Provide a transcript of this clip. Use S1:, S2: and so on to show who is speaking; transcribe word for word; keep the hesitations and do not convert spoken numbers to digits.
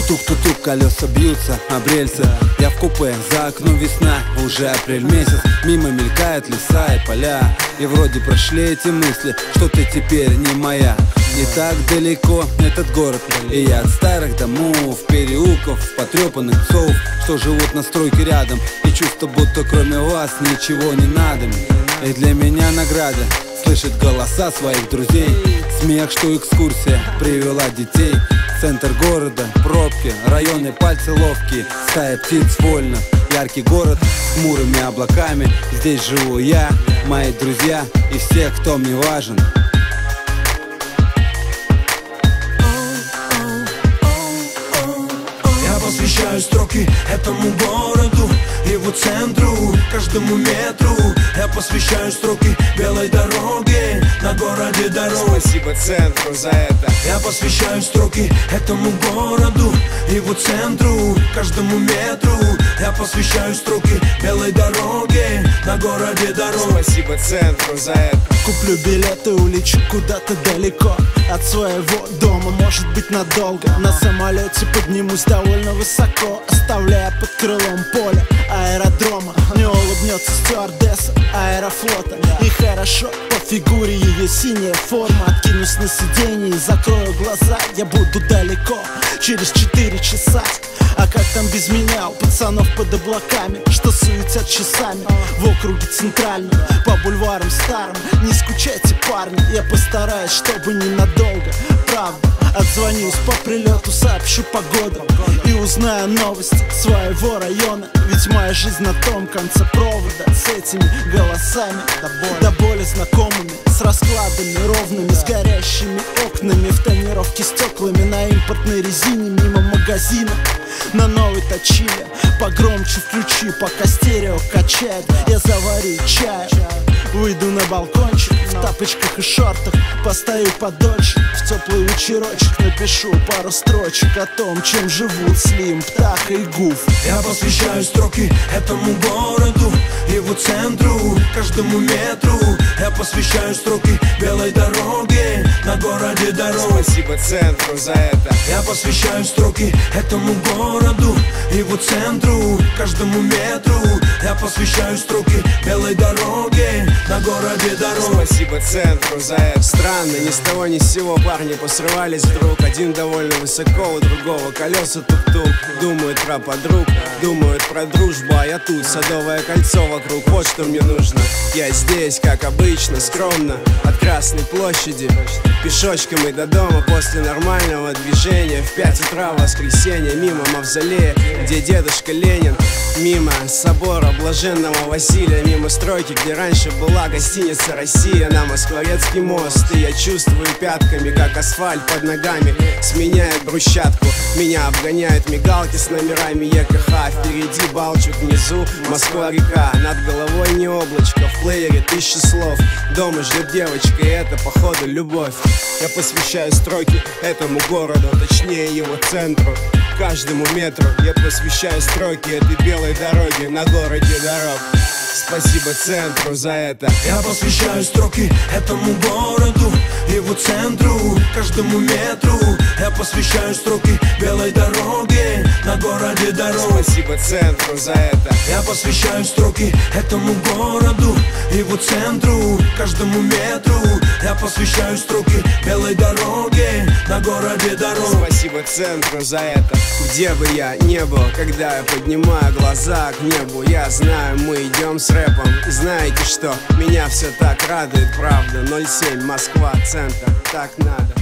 S1: Тук-тук-тук, колеса бьются об рельсы. Я в купе, за окном весна, уже апрель месяц. Мимо мелькают леса и поля, и вроде прошли эти мысли, что ты теперь не моя. Не так далеко этот город, и я от старых домов, переулков, потрепанных псов, что живут на стройке рядом, и чувство, будто кроме вас ничего не надо мне. И для меня награда слышать голоса своих друзей, смех, что экскурсия привела детей. Центр города, пробки, районы, пальцы ловкие, стая птиц вольно. Яркий город с хмурыми облаками. Здесь живу я, мои друзья и все, кто мне важен.
S2: Я посвящаю строки этому городу, его центру, каждому метру. Я посвящаю строки белой дороге на городе дорог.
S3: Спасибо центру за это.
S2: Я посвящаю строки этому городу, его центру, каждому метру. Я посвящаю строки белой дороге на городе дорог.
S3: Спасибо центру за это.
S4: Куплю билеты, улечу куда-то далеко от своего дома, может быть надолго. На самолете поднимусь довольно высоко, оставляя под крылом поле аэродрома. Мне улыбнется стюардесса аэрофлота, и хорошо по фигуре ее синяя форма. Откинусь на сиденье и закрою глаза, я буду далеко через четыре часа. А как там без меня, у пацанов под облаками, что суетят часами в округе центральном, по бульварам старым. Не скучайте, парни, я постараюсь, чтобы ненадолго. Правда, отзвонюсь по прилету, сообщу погоду и узнаю новости своего района. Ведь моя жизнь на том конце провода, с этими голосами до боли, до боли знакомыми, с раскладами ровными, с горящими окнами, в тонировке стеклами, на импортной резине мимо магазина. На новой точиле погромче включи, пока стерео качает. Я заварю чай, выйду на балкончик в тапочках и шортах, постою подольше, в теплый вечерочек напишу пару строчек о том, чем живут Слим, Птаха и Гуф.
S2: Я посвящаю строки этому городу, его центру, каждому метру. Я посвящаю строки белой дороге на городе дорог.
S3: Спасибо центру за это.
S2: Я посвящаю строки этому городу, его центру, каждому метру. Я посвящаю строки белой дороге на городе дорог.
S3: Спасибо центру за это. Странно, ни с того ни с сего парни посрывались вдруг. Один довольно высоко, у другого колеса тук-тук. Думают про подруг, думают про дружбу, а я тут, Садовое кольцо вокруг. Вот что мне нужно. Я здесь, как обычно, скромно, от Красной площади пешочком и до дома после нормального движения. В пять утра в воскресенье мимо мавзолея, где дедушка Ленин, мимо собора Блаженного Василия, мимо стройки, где раньше была гостиница «Россия», на Москворецкий мост. И я чувствую пятками, как асфальт под ногами сменяет брусчатку. Меня обгоняют мигалки с номерами ЕКХ. Впереди Балчук, внизу Москва-река. Над головой не облачко, в плеере тысячи слов. Дома ждет девочка, и это походу любовь. Я посвящаю строки этому городу, точнее его центру, каждому метру. Я посвящаю строки этой белой дороги на городе дорог. Спасибо центру за это.
S2: Я посвящаю строки этому городу, его центру, каждому метру. Я посвящаю строки белой дороге на городе дорог.
S3: Спасибо центру за это.
S2: Я посвящаю строки этому городу, его центру, каждому метру. Я посвящаю строки белой дороге на городе дорог.
S3: Спасибо центру за это. Где бы я не был, когда я поднимаю глаза к небу, я знаю, мы идем с рэпом. И знаете что? Меня все так радует, правда. ноль семь Москва, центр, так надо.